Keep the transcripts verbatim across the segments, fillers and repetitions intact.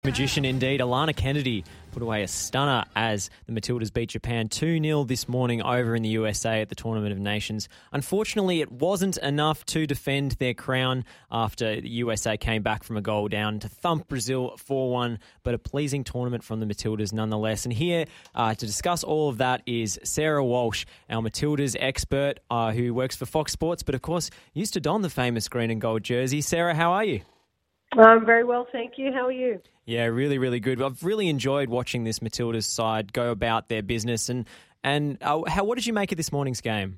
Magician indeed. Alana Kennedy put away a stunner as the Matildas beat Japan two nil this morning over in the U S A at the Tournament of Nations. Unfortunately, it wasn't enough to defend their crown after the U S A came back from a goal down to thump Brazil four one, but a pleasing tournament from the Matildas nonetheless. And here uh, to discuss all of that is Sarah Walsh, our Matildas expert uh, who works for Fox Sports, but of course used to don the famous green and gold jersey. Sarah, how are you? I'm very well, thank you. How are you? Yeah, really, really good. I've really enjoyed watching this Matildas side go about their business. And and uh, how what did you make of this morning's game?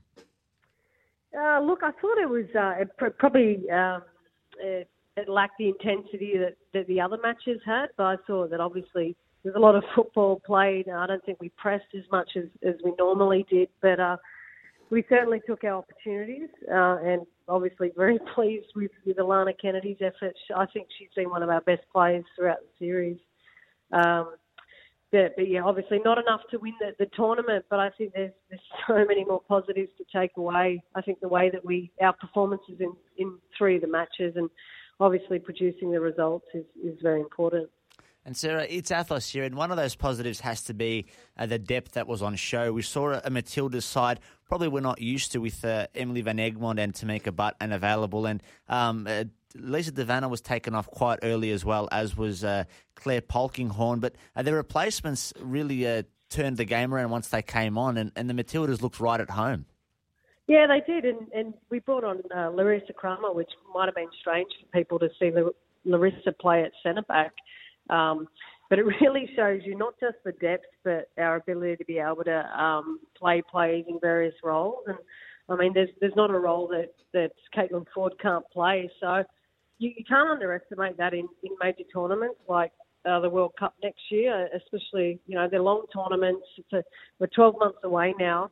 Uh, look, I thought it was uh, it pr- probably um, it, it lacked the intensity that, that the other matches had, but I thought that obviously there's a lot of football played. I don't think we pressed as much as, as we normally did, but uh, we certainly took our opportunities uh, and obviously very pleased with, with Alana Kennedy's efforts. I think she's been one of our best players throughout the series. Um, but, but, yeah, obviously not enough to win the, the tournament, but I think there's, there's so many more positives to take away. I think the way that we, our performances in, in three of the matches and obviously producing the results is, is very important. And Sarah, it's Athos here, and one of those positives has to be uh, the depth that was on show. We saw a, a Matilda's side probably we're not used to with uh, Emily Van Egmond and Tamika Butt unavailable, and um, uh, Lisa DeVanna was taken off quite early as well, as was uh, Claire Polkinghorne. But uh, their replacements really uh, turned the game around once they came on, and, and the Matildas looked right at home. Yeah, they did, and, and we brought on uh, Larissa Kramer, which might have been strange for people to see L- Larissa play at centre-back. Um, but it really shows you not just the depth, but our ability to be able to um, play plays in various roles. And I mean, there's there's not a role that, that Caitlin Ford can't play. So you, you can't underestimate that in, in major tournaments like uh, the World Cup next year, especially, you know, they're long tournaments. It's a, we're twelve months away now.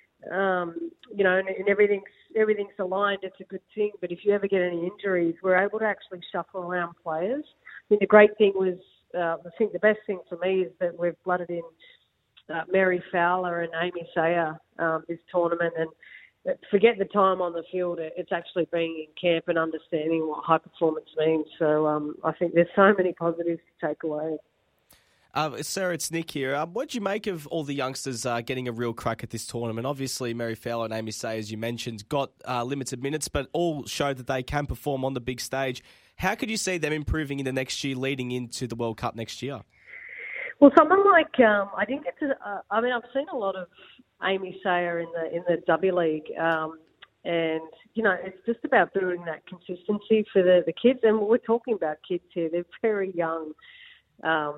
Um, you know, and, and everything's everything's aligned. It's a good thing. But if you ever get any injuries, we're able to actually shuffle around players. I think the great thing was, uh, I think the best thing for me is that we've blooded in uh, Mary Fowler and Amy Sayer um, this tournament. And forget the time on the field, it's actually being in camp and understanding what high performance means. So um, I think there's so many positives to take away. Uh, Sarah, it's Nick here. Um, what do you make of all the youngsters uh, getting a real crack at this tournament? Obviously, Mary Fowler and Amy Say, as you mentioned, got uh, limited minutes, but all showed that they can perform on the big stage. How could you see them improving in the next year, leading into the World Cup next year? Well, someone like um, I didn't get to. Uh, I mean, I've seen a lot of Amy Sayer in the in the W League, um, and you know, it's just about building that consistency for the, the kids. And we're talking about kids here; they're very young. Um,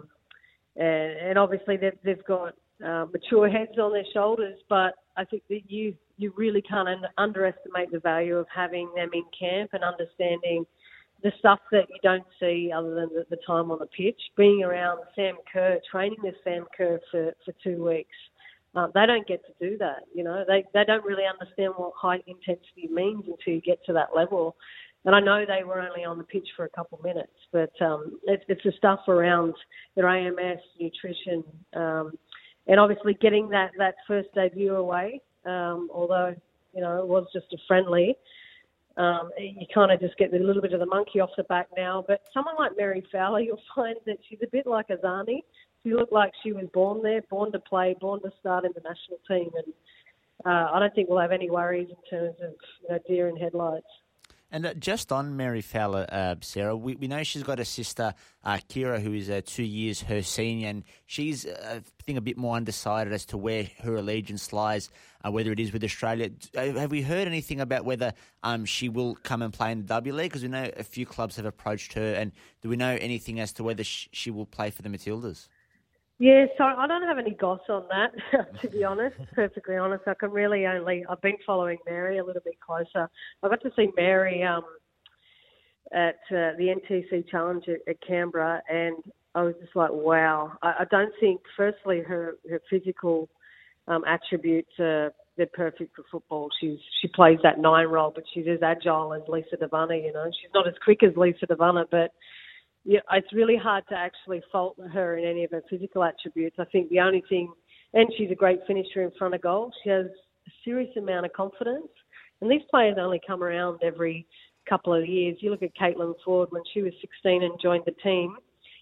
And, and obviously they've, they've got uh, mature heads on their shoulders, but I think that you, you really can't un- underestimate the value of having them in camp and understanding the stuff that you don't see other than the, the time on the pitch. Being around Sam Kerr, training with Sam Kerr for, for two weeks, uh, they don't get to do that. You know, they, they don't really understand what high intensity means until you get to that level. And I know they were only on the pitch for a couple of minutes, but um, it's, it's the stuff around their A M S, nutrition, um, and obviously getting that, that first debut away, um, although, you know, it was just a friendly. Um, you kind of just get a little bit of the monkey off the back now. But someone like Mary Fowler, you'll find that she's a bit like Azani. She looked like she was born there, born to play, born to start in the national team. And uh, I don't think we'll have any worries in terms of, you know, deer in headlights. And uh, just on Mary Fowler, uh, Sarah, we, we know she's got a sister, uh, Kira, who is uh, two years her senior, and she's, uh, I think, a bit more undecided as to where her allegiance lies, uh, whether it is with Australia. Have we heard anything about whether um, she will come and play in the W League? Because we know a few clubs have approached her, and do we know anything as to whether sh- she will play for the Matildas? Yeah, so I don't have any goss on that, to be honest, perfectly honest. I can really only, I've been following Mary a little bit closer. I got to see Mary um, at uh, the N T C Challenge at, at Canberra, and I was just like, wow. I, I don't think, firstly, her, her physical um, attributes are they're perfect for football. She's She plays that nine role, but she's as agile as Lisa DeVanna, you know. She's not as quick as Lisa DeVanna, but yeah, it's really hard to actually fault her in any of her physical attributes. I think the only thing, and she's a great finisher in front of goal. She has a serious amount of confidence. And these players only come around every couple of years. You look at Caitlin Ford when she was sixteen and joined the team.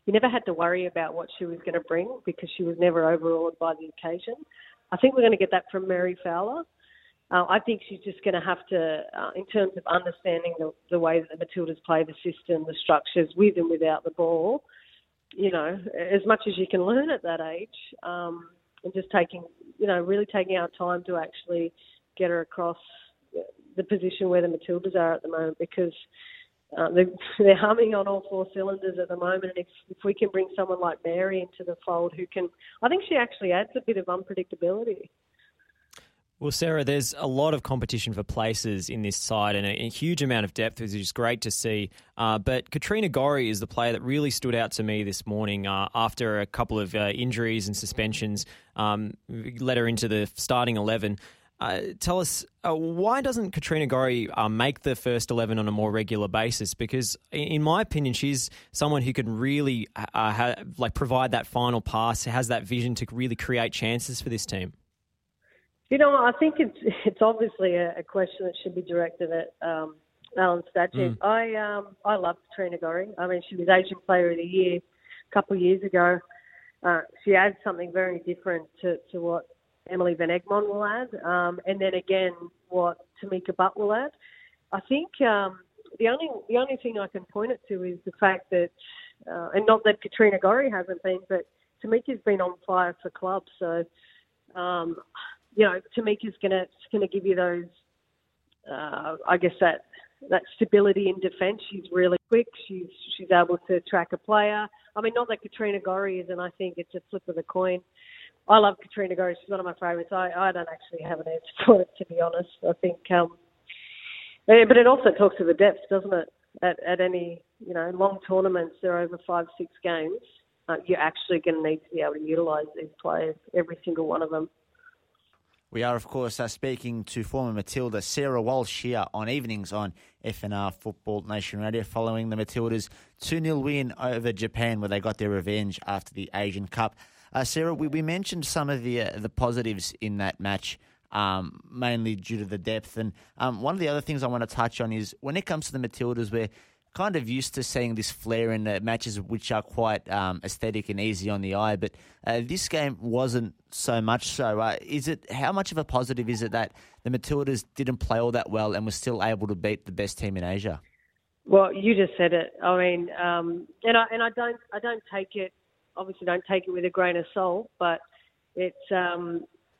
you never had to worry about what she was going to bring because she was never overawed by the occasion. I think we're going to get that from Mary Fowler. Uh, I think she's just going to have to, uh, in terms of understanding the, the way that the Matildas play the system, the structures with and without the ball, you know, as much as you can learn at that age, um, and just taking, you know, really taking our time to actually get her across the position where the Matildas are at the moment, because uh, they're, they're humming on all four cylinders at the moment. And if, if we can bring someone like Mary into the fold who can, I think she actually adds a bit of unpredictability. Well, Sarah, there's a lot of competition for places in this side and a, a huge amount of depth, which is great to see. Uh, but Katrina Gorry is the player that really stood out to me this morning uh, after a couple of uh, injuries and suspensions, um, led her into the starting eleven. Uh, tell us, uh, why doesn't Katrina Gorry uh, make the first eleven on a more regular basis? Because, in my opinion, she's someone who can really uh, ha- like provide that final pass, has that vision to really create chances for this team. You know, I think it's it's obviously a, a question that should be directed at um, Alan Stadgett. Mm. I um, I love Katrina Gorry. I mean, she was Asian Player of the Year a couple of years ago. Uh, she adds something very different to, to what Emily Van Egmond will add, um, and then again what Tamika Butt will add. I think um, the only the only thing I can point it to is the fact that, uh, and not that Katrina Gorry hasn't been, but Tamika's been on fire for clubs, so. Um, You know, Tamika's gonna gonna give you those. Uh, I guess that that stability in defence. She's really quick. She's she's able to track a player. I mean, not that Katrina Gorry is, and I think it's a flip of the coin. I love Katrina Gorry. She's one of my favourites. I, I don't actually have an answer for it, to be honest. I think, um, but it also talks to the depth, doesn't it? At at any you know long tournaments, they're over five six games. Uh, you're actually going to need to be able to utilise these players, every single one of them. We are, of course, uh, speaking to former Matilda Sarah Walsh here on Evenings on F N R Football Nation Radio following the Matildas' two nil win over Japan, where they got their revenge after the Asian Cup. Uh, Sarah, we, we mentioned some of the uh, the positives in that match, um, mainly due to the depth. And um, one of the other things I want to touch on is when it comes to the Matildas, we're kind of used to seeing this flair in uh, matches which are quite um, aesthetic and easy on the eye, but uh, this game wasn't so much so. Uh, is it how much of a positive is it that the Matildas didn't play all that well and were still able to beat the best team in Asia? Well, you just said it. I mean, um, and I and I don't I don't take it obviously don't take it with a grain of salt, but it's um,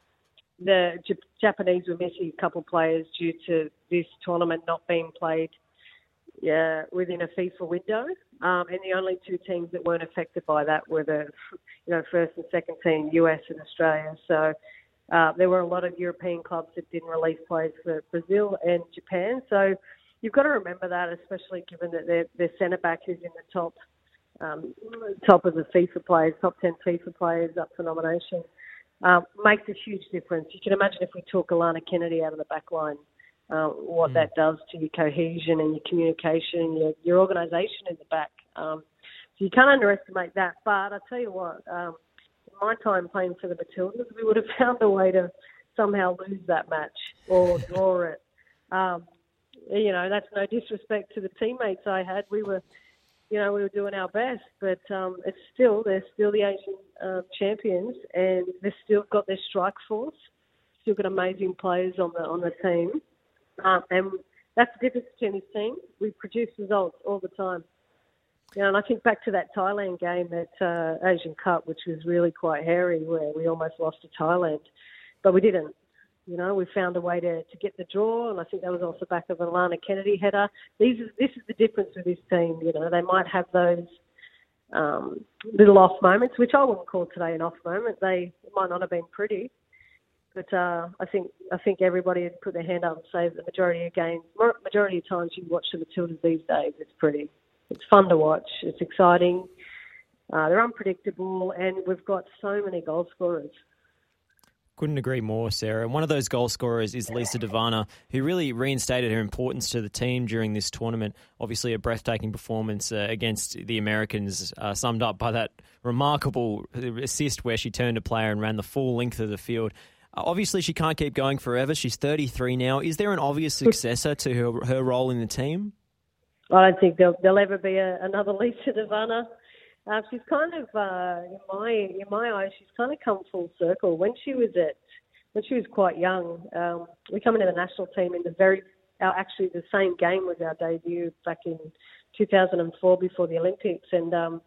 the J- Japanese were missing a couple of players due to this tournament not being played. Yeah, within a FIFA window, um, and the only two teams that weren't affected by that were the, you know, first and second team, U S and Australia. So uh, there were a lot of European clubs that didn't release players for Brazil and Japan. So you've got to remember that, especially given that their their centre back is in the top um, top of the FIFA players, top ten FIFA players up for nomination, um, makes a huge difference. You can imagine if we took Alana Kennedy out of the back line. Uh, what mm. that does to your cohesion and your communication and your, your organisation in the back. Um, so you can't underestimate that. But I'll tell you what, um, in my time playing for the Matildas, we would have found a way to somehow lose that match or draw it. Um, you know, that's no disrespect to the teammates I had. We were, you know, we were doing our best. But um, it's still, they're still the Asian uh, champions, and they've still got their strike force, still got amazing players on the on the team. Um, and that's the difference between this team. We produce results all the time. You know, and I think back to that Thailand game at uh, Asian Cup, which was really quite hairy, where we almost lost to Thailand. But we didn't. You know, we found a way to, to get the draw, and I think that was also back of an Alana Kennedy header. These is, this is the difference with this team. You know, they might have those um, little off moments, which I wouldn't call today an off moment. They might not have been pretty. But uh, I think I think everybody would put their hand up and say that the majority of games, majority of times you watch the Matildas these days, it's pretty. It's fun to watch. It's exciting. Uh, they're unpredictable, and we've got so many goal scorers. Couldn't agree more, Sarah. And one of those goal scorers is Lisa Devana, who really reinstated her importance to the team during this tournament. Obviously, a breathtaking performance uh, against the Americans, uh, summed up by that remarkable assist where she turned a player and ran the full length of the field. Obviously, she can't keep going forever. She's thirty-three now. Is there an obvious successor to her, her role in the team? I don't think there'll, there'll ever be a, another Lisa Devana. Uh, she's kind of, uh, in my in my eyes, she's kind of come full circle. When she was at, when she was quite young, um, we come into the national team in the very, our, actually the same game was our debut back in two thousand four before the Olympics, and um,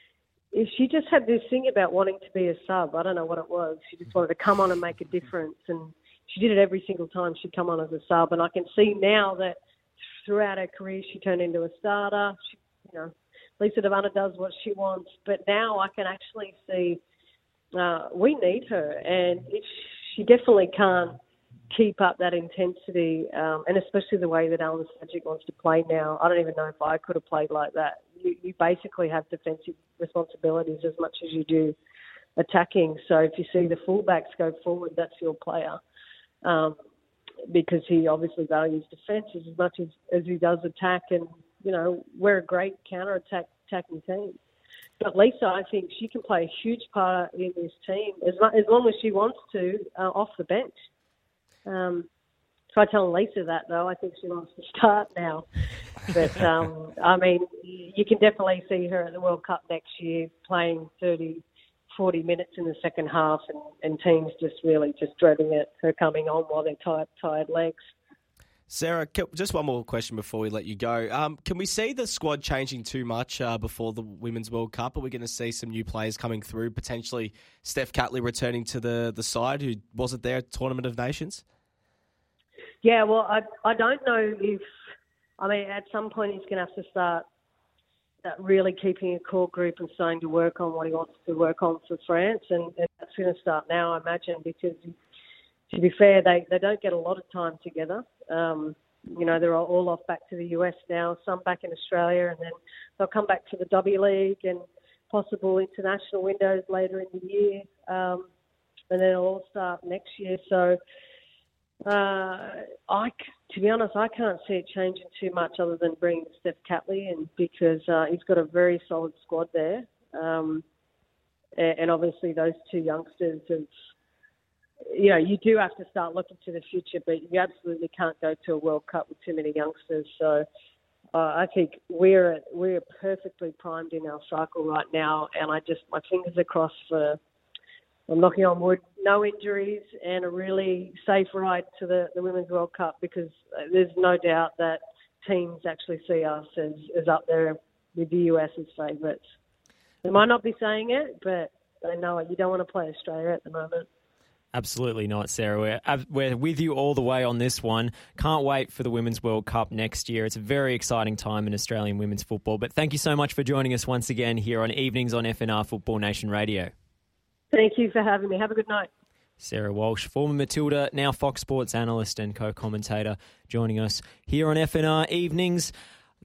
she just had this thing about wanting to be a sub. I don't know what it was. She just wanted to come on and make a difference, and she did it every single time she'd come on as a sub. And I can see now that throughout her career, she turned into a starter. She, you know, Lisa Devanna does what she wants, but now I can actually see uh, we need her, and if she definitely can't keep up that intensity, um, and especially the way that Alan Sajic wants to play now. I don't even know if I could have played like that. You, you basically have defensive responsibilities as much as you do attacking. So if you see the fullbacks go forward, that's your player, um, because he obviously values defence as much as, as he does attack. And you know, we're a great counter-attack attacking team. But Lisa, I think she can play a huge part in this team as, as long as she wants to uh, off the bench. Um, try telling Lisa that, though. I think she wants to start now. But, um, I mean, you can definitely see her at the World Cup next year playing thirty, forty minutes in the second half, and, and teams just really just dreading it, her coming on while they're tired, tired legs. Sarah, just one more question before we let you go. Um, can we see the squad changing too much uh, before the Women's World Cup? Are we going to see some new players coming through, potentially Steph Catley returning to the, the side who wasn't there at the Tournament of Nations? Yeah, well, I I don't know if, I mean, at some point he's going to have to start uh, really keeping a core group and starting to work on what he wants to work on for France, and, and that's going to start now, I imagine, because to be fair, they, they don't get a lot of time together. Um, you know, they're all off back to the U S now, some back in Australia, and then they'll come back to the W League and possible international windows later in the year. Um, and then it'll all start next year. So, uh, I, to be honest, I can't see it changing too much other than bringing Steph Catley in, because uh, he's got a very solid squad there. Um, and, and obviously those two youngsters have, you know, you do have to start looking to the future, but you absolutely can't go to a World Cup with too many youngsters. So uh, I think we're we're perfectly primed in our cycle right now, and I just, my fingers are crossed for, I'm knocking on wood, no injuries and a really safe ride to the, the Women's World Cup, because there's no doubt that teams actually see us as, as up there with the U S as favourites. They might not be saying it, but they know it. You don't want to play Australia at the moment. Absolutely not, Sarah. We're, we're with you all the way on this one. Can't wait for the Women's World Cup next year. It's a very exciting time in Australian women's football. But thank you so much for joining us once again here on Evenings on F N R Football Nation Radio. Thank you for having me. Have a good night. Sarah Walsh, former Matilda, now Fox Sports analyst and co-commentator, joining us here on F N R Evenings.